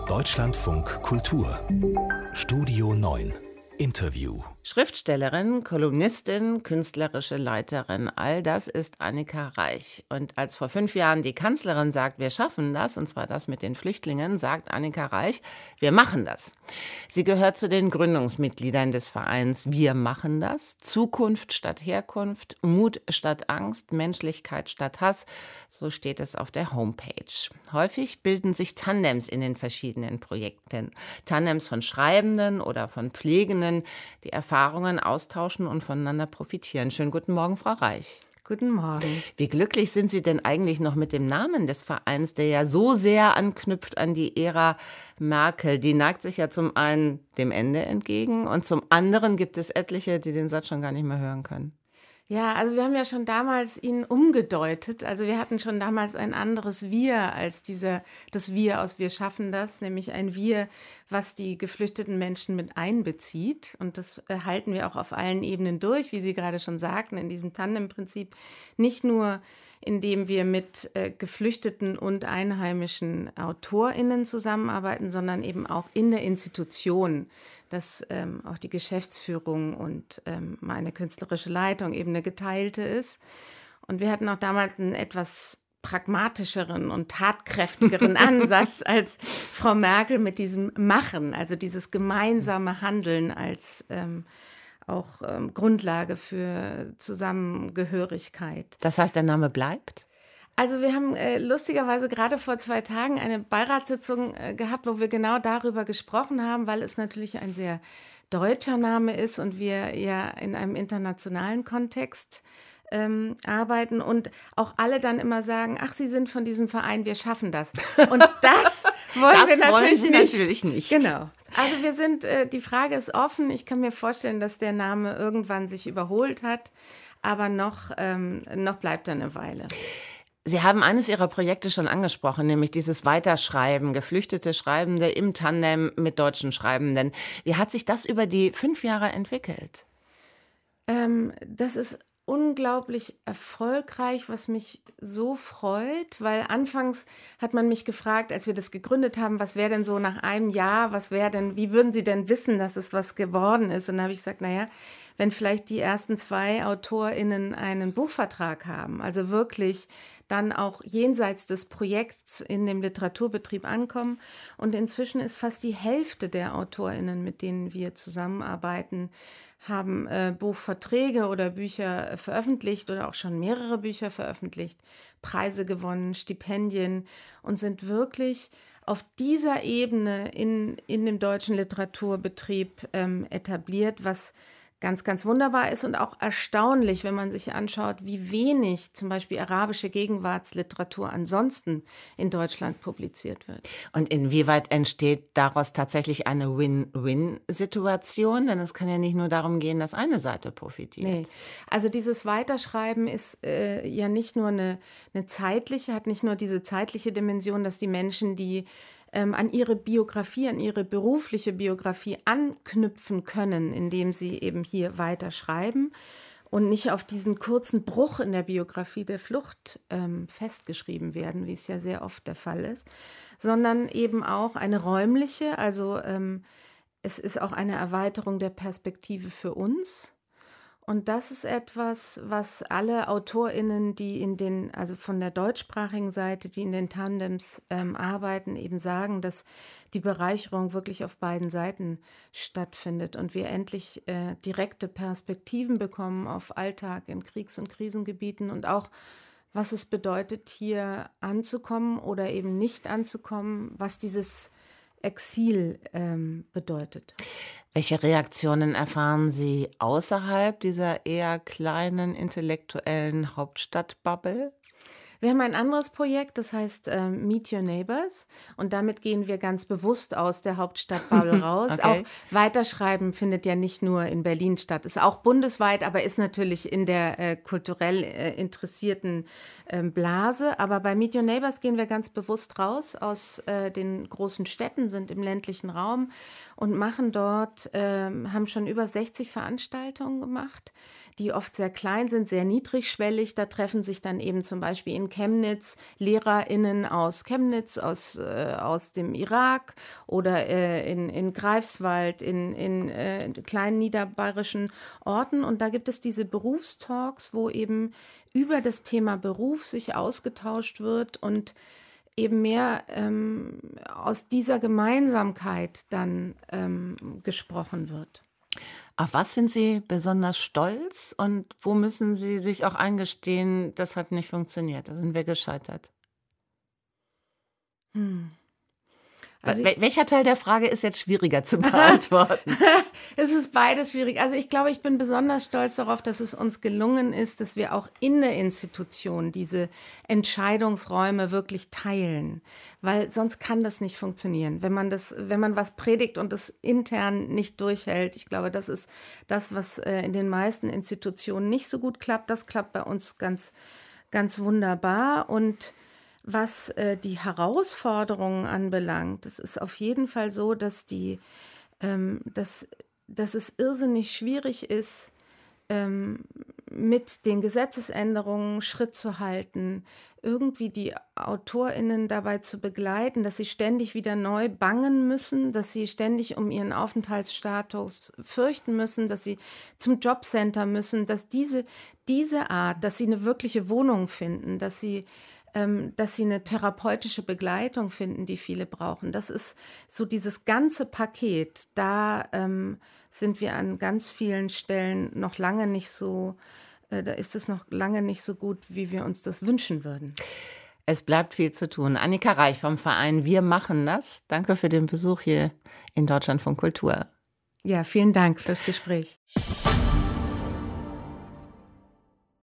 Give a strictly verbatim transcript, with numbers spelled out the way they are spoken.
Deutschlandfunk Kultur Studio neun Interview. Schriftstellerin, Kolumnistin, künstlerische Leiterin, all das ist Annika Reich. Und als vor fünf Jahren die Kanzlerin sagt, wir schaffen das, und zwar das mit den Flüchtlingen, sagt Annika Reich, wir machen das. Sie gehört zu den Gründungsmitgliedern des Vereins Wir machen das. Zukunft statt Herkunft, Mut statt Angst, Menschlichkeit statt Hass, so steht es auf der Homepage. Häufig bilden sich Tandems in den verschiedenen Projekten. Tandems von Schreibenden oder von Pflegenden, die Erfahrungen austauschen und voneinander profitieren. Schönen guten Morgen, Frau Reich. Guten Morgen. Wie glücklich sind Sie denn eigentlich noch mit dem Namen des Vereins, der ja so sehr anknüpft an die Ära Merkel? Die neigt sich ja zum einen dem Ende entgegen und zum anderen gibt es etliche, die den Satz schon gar nicht mehr hören können. Ja, also wir haben ja schon damals ihn umgedeutet. Also wir hatten schon damals ein anderes Wir als dieser, das Wir aus Wir schaffen das, nämlich ein Wir, was die geflüchteten Menschen mit einbezieht. Und das äh, halten wir auch auf allen Ebenen durch, wie Sie gerade schon sagten, in diesem Tandem-Prinzip. Nicht nur indem wir mit äh, geflüchteten und einheimischen AutorInnen zusammenarbeiten, sondern eben auch in der Institution, dass ähm, auch die Geschäftsführung und ähm, meine künstlerische Leitung eben eine geteilte ist. Und wir hatten auch damals einen etwas pragmatischeren und tatkräftigeren Ansatz als Frau Merkel mit diesem Machen, also dieses gemeinsame Handeln als ähm, auch ähm, Grundlage für Zusammengehörigkeit. Das heißt, der Name bleibt? Also wir haben äh, lustigerweise gerade vor zwei Tagen eine Beiratssitzung äh, gehabt, wo wir genau darüber gesprochen haben, weil es natürlich ein sehr deutscher Name ist und wir ja in einem internationalen Kontext ähm, arbeiten und auch alle dann immer sagen, ach, Sie sind von diesem Verein, wir schaffen das. Und das wollen das wir natürlich, wollen nicht. natürlich nicht. Genau. Also wir sind, äh, die Frage ist offen. Ich kann mir vorstellen, dass der Name irgendwann sich überholt hat, aber noch, ähm, noch bleibt er eine Weile. Sie haben eines Ihrer Projekte schon angesprochen, nämlich dieses Weiterschreiben, geflüchtete Schreibende im Tandem mit deutschen Schreibenden. Wie hat sich das über die fünf Jahre entwickelt? Ähm, das ist unglaublich erfolgreich, was mich so freut, weil anfangs hat man mich gefragt, als wir das gegründet haben, was wäre denn so nach einem Jahr, was wäre denn, wie würden Sie denn wissen, dass es was geworden ist? Und da habe ich gesagt, naja, wenn vielleicht die ersten zwei AutorInnen einen Buchvertrag haben, also wirklich dann auch jenseits des Projekts in dem Literaturbetrieb ankommen. Und inzwischen ist fast die Hälfte der AutorInnen, mit denen wir zusammenarbeiten, haben äh, Buchverträge oder Bücher äh, veröffentlicht oder auch schon mehrere Bücher veröffentlicht, Preise gewonnen, Stipendien und sind wirklich auf dieser Ebene in, in dem deutschen Literaturbetrieb ähm, etabliert, was ganz, ganz wunderbar ist und auch erstaunlich, wenn man sich anschaut, wie wenig zum Beispiel arabische Gegenwartsliteratur ansonsten in Deutschland publiziert wird. Und inwieweit entsteht daraus tatsächlich eine Win-Win-Situation? Denn es kann ja nicht nur darum gehen, dass eine Seite profitiert. Nee, also dieses Weiterschreiben ist äh, ja nicht nur eine, eine zeitliche, hat nicht nur diese zeitliche Dimension, dass die Menschen, die ähm, an ihre Biografie, an ihre berufliche Biografie anknüpfen können, indem sie eben hier weiterschreiben und nicht auf diesen kurzen Bruch in der Biografie der Flucht ähm, festgeschrieben werden, wie es ja sehr oft der Fall ist, sondern eben auch eine räumliche, also ähm, es ist auch eine Erweiterung der Perspektive für uns. Und das ist etwas, was alle AutorInnen, die in den, also von der deutschsprachigen Seite, die in den Tandems ähm, arbeiten, eben sagen, dass die Bereicherung wirklich auf beiden Seiten stattfindet und wir endlich äh, direkte Perspektiven bekommen auf Alltag in Kriegs- und Krisengebieten und auch, was es bedeutet, hier anzukommen oder eben nicht anzukommen, was dieses Exil ähm, bedeutet. Welche Reaktionen erfahren Sie außerhalb dieser eher kleinen intellektuellen Hauptstadtbubble? Wir haben ein anderes Projekt, das heißt äh, Meet Your Neighbors und damit gehen wir ganz bewusst aus der Hauptstadtbubble raus. Okay. Auch Weiterschreiben findet ja nicht nur in Berlin statt, ist auch bundesweit, aber ist natürlich in der äh, kulturell äh, interessierten äh, Blase. Aber bei Meet Your Neighbors gehen wir ganz bewusst raus aus äh, den großen Städten, sind im ländlichen Raum und machen dort und ähm, haben schon über sechzig Veranstaltungen gemacht, die oft sehr klein sind, sehr niedrigschwellig. Da treffen sich dann eben zum Beispiel in Chemnitz LehrerInnen aus Chemnitz, aus, äh, aus dem Irak oder äh, in, in Greifswald, in, in äh, kleinen niederbayerischen Orten. Und da gibt es diese Berufstalks, wo eben über das Thema Beruf sich ausgetauscht wird und eben mehr ähm, aus dieser Gemeinsamkeit dann ähm, gesprochen wird. Auf was sind Sie besonders stolz und wo müssen Sie sich auch eingestehen, das hat nicht funktioniert, da sind wir gescheitert? Hm. Also Wel welcher Teil der Frage ist jetzt schwieriger zu beantworten? Es ist beides schwierig. Also ich glaube, ich bin besonders stolz darauf, dass es uns gelungen ist, dass wir auch in der Institution diese Entscheidungsräume wirklich teilen. Weil sonst kann das nicht funktionieren. Wenn man das, wenn man was predigt und das intern nicht durchhält, ich glaube, das ist das, was äh, in den meisten Institutionen nicht so gut klappt. Das klappt bei uns ganz, ganz wunderbar. Und was äh, die Herausforderungen anbelangt, es ist auf jeden Fall so, dass, die, ähm, dass, dass es irrsinnig schwierig ist, ähm, mit den Gesetzesänderungen Schritt zu halten, irgendwie die AutorInnen dabei zu begleiten, dass sie ständig wieder neu bangen müssen, dass sie ständig um ihren Aufenthaltsstatus fürchten müssen, dass sie zum Jobcenter müssen, dass diese, diese Art, dass sie eine wirkliche Wohnung finden, dass sie Ähm, dass sie eine therapeutische Begleitung finden, die viele brauchen. Das ist so dieses ganze Paket. Da ähm, sind wir an ganz vielen Stellen noch lange nicht so, äh, da ist es noch lange nicht so gut, wie wir uns das wünschen würden. Es bleibt viel zu tun. Annika Reich vom Verein Wir machen das. Danke für den Besuch hier in Deutschlandfunk Kultur. Ja, vielen Dank fürs Gespräch.